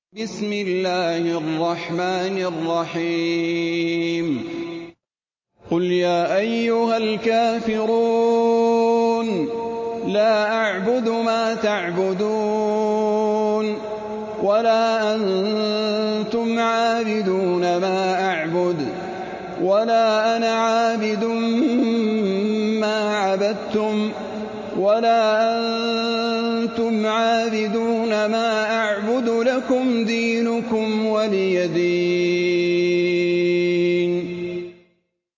بسم الله الرحمن الرحيم قل يا أيها الكافرون لا أعبد ما تعبدون ولا أنتم عابدون ما أعبد ولا أنا عابد ما عبدتم ولا أنتم عابدون ما أعبد لكم دينكم ولي دين